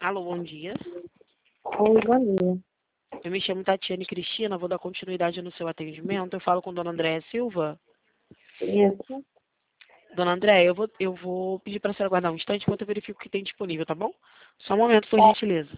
Alô, bom dia. Oi, bom dia. Eu me chamo Tatiane Cristina, vou dar continuidade no seu atendimento. Eu falo com Dona Andréia Silva. Isso. Dona Andréia, eu vou pedir para a senhora aguardar um instante enquanto eu verifico o que tem disponível, tá bom? Só um momento, por gentileza.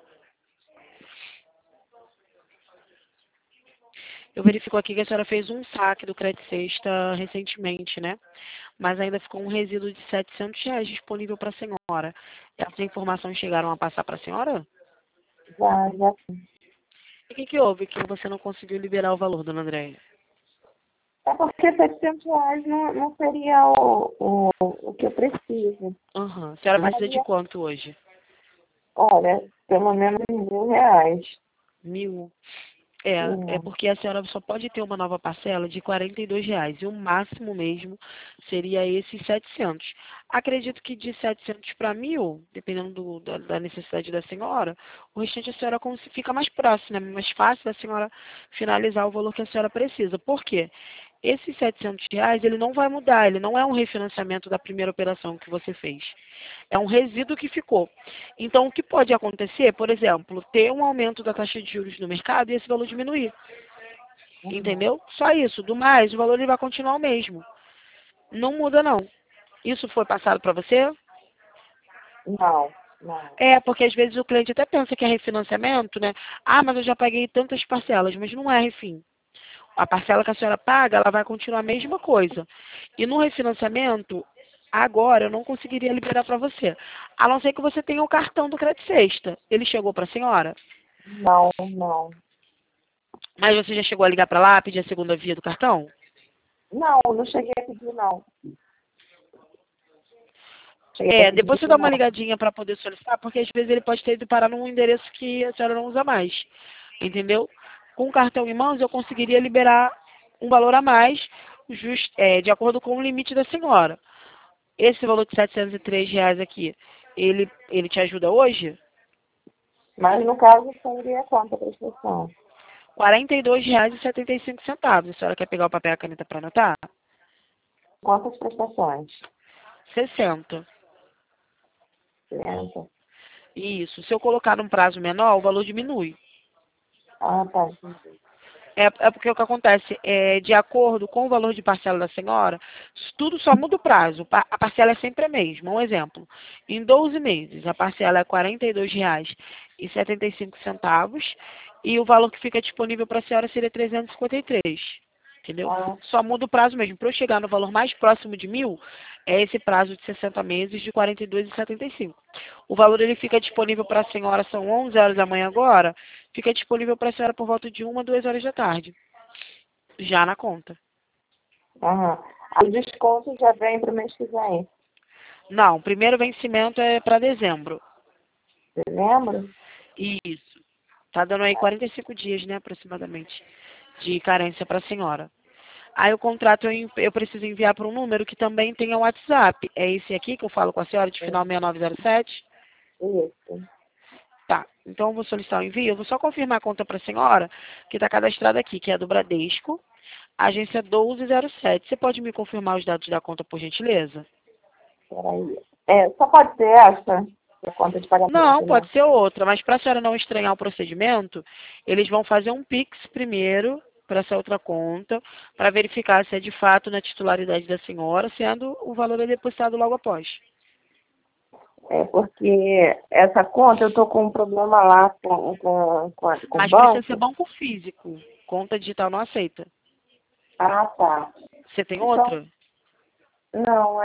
Eu verifico aqui que a senhora fez um saque do Crédito Sexta recentemente, né? Mas ainda ficou um resíduo de R$ 700 disponível para a senhora. Essas informações chegaram a passar para a senhora? Já. E o que houve que você não conseguiu liberar o valor, Dona Andréia? É porque R$ 700 não seria o que eu preciso. Aham. A senhora Mas, precisa de quanto hoje? olha, pelo menos R$ 1.000. 1.000. É Sim. porque a senhora só pode ter uma nova parcela de R$ 42. E o máximo mesmo seria esses 700. Acredito que de 700 para 1.000, dependendo da necessidade da senhora, o restante a senhora fica mais próximo, né? Mais fácil da senhora finalizar o valor que a senhora precisa. Por quê? Esses R$ 700, ele não vai mudar, ele não é um refinanciamento da primeira operação que você fez. É um resíduo que ficou. Então, o que pode acontecer, por exemplo, ter um aumento da taxa de juros no mercado e esse valor diminuir. Uhum. Entendeu? Só isso. Do mais, o valor ele vai continuar o mesmo. Não muda, não. Isso foi passado para você? Não. É, porque às vezes o cliente até pensa que é refinanciamento, né? Ah, mas eu já paguei tantas parcelas, mas não é refim. A parcela que a senhora paga, ela vai continuar a mesma coisa. E no refinanciamento, agora eu não conseguiria liberar para você. A não ser que você tenha o cartão do Crédito Sexta. Ele chegou para a senhora? Não. Mas você já chegou a ligar para lá, pedir a segunda via do cartão? Não cheguei a pedir, não. Cheguei a É, pedir depois você isso, dá uma não. ligadinha para poder solicitar, porque às vezes ele pode ter ido parar num endereço que a senhora não usa mais. Entendeu? Com o cartão em mãos, eu conseguiria liberar um valor a mais, de acordo com o limite da senhora. Esse valor de R$ 703 aqui, ele te ajuda hoje? Mas, no caso, seria quanto a prestação? R$ 42,75. A senhora quer pegar o papel e a caneta para anotar? Quantas prestações? 60. 30. Isso. Se eu colocar num prazo menor, o valor diminui. Ah, tá, entendi. É porque o que acontece é, de acordo com o valor de parcela da senhora, tudo só muda o prazo. A parcela é sempre a mesma. Um exemplo, em 12 meses, a parcela é R$ 42,75 e o valor que fica disponível para a senhora seria 353. Entendeu? Ah, Só muda o prazo mesmo. Para eu chegar no valor mais próximo de 1.000, é esse prazo de 60 meses de 42,75. O valor ele fica disponível para a senhora, são 11 horas da manhã agora, fica disponível para a senhora por volta de 1, 2 horas da tarde, já na conta. aham. Aí o desconto já vem para o mês que vem. Não, o primeiro vencimento é para dezembro. Você lembra? Isso. Tá dando aí 45 dias, né, aproximadamente, de carência para a senhora. Aí o contrato eu preciso enviar para um número que também tenha WhatsApp. É esse aqui que eu falo com a senhora, de final 6907? Isso. Tá. Então eu vou solicitar o envio. Eu vou só confirmar a conta para a senhora, que está cadastrada aqui, que é do Bradesco, agência 1207. Você pode me confirmar os dados da conta, por gentileza? Peraí. Só pode ser essa, a conta de Não, pagamento, né? pode ser outra, mas para a senhora não estranhar o procedimento, eles vão fazer um Pix primeiro para essa outra conta, para verificar se é de fato na titularidade da senhora, sendo o valor depositado logo após. É porque essa conta eu tô com um problema lá com o Mas precisa ser banco. banco físico. Conta digital não aceita. Ah, tá. Você tem Então, outra? não,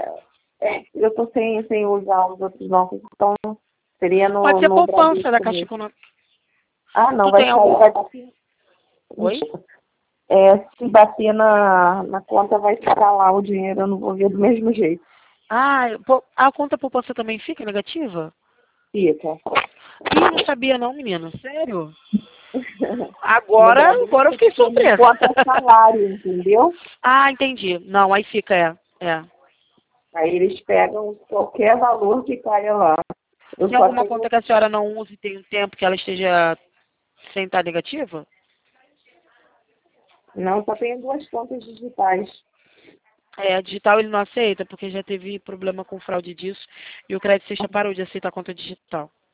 eu tô sem usar os outros bancos, então seria Pode ser no poupança da Bradesco Caixa mesmo. Econômica. Ah, não, Tu vai tem sair, algum? vai bater. Oi? Se bater na conta, vai ficar lá o dinheiro, eu não vou ver do mesmo jeito. Ah, a conta poupança também fica negativa? Fica. Ih, não sabia não, menina. Sério? No Agora eu Bradesco fiquei fica em surpresa. conta salário, entendeu? Ah, entendi. Não, aí fica, é. Aí eles pegam qualquer valor que caia lá. Eu Tem só alguma tenho, conta que a senhora não use e tem um tempo que ela esteja sem estar negativa? não, só tenho duas contas digitais. É, a digital ele não aceita, porque já teve problema com fraude disso e o Crédito Sexta parou de aceitar a conta digital.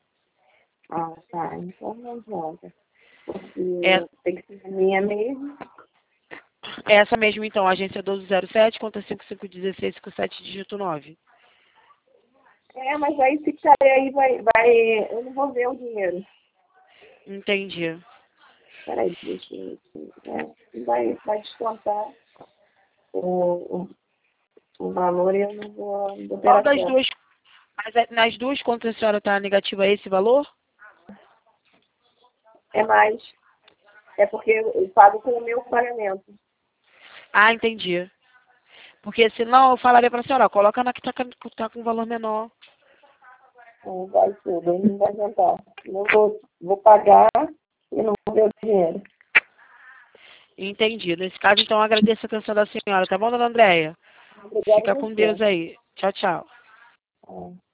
Ah, tá. Então não adianta. Porque É, tem que ser a minha mesmo. essa mesmo, então, agência 1207, conta 5516 57 dígito 9. Mas aí se cair aí eu não vou ver o dinheiro. Entendi. Peraí, deixa eu vai descontar o valor e eu não vou ter Qual das acesso. duas, nas duas contas a senhora está negativa a esse valor? É mais. É porque eu pago com o meu pagamento. Ah, entendi. Porque senão eu falaria para a senhora, ó, coloca na que tá com valor menor. Não vai tudo, não vai adiantar. Não vou pagar e não vou ver o dinheiro. Entendi. Nesse caso, então, eu agradeço a atenção da senhora, tá bom, dona Andréia? Obrigada a Fica com Deus você. aí. Tchau, tchau. É.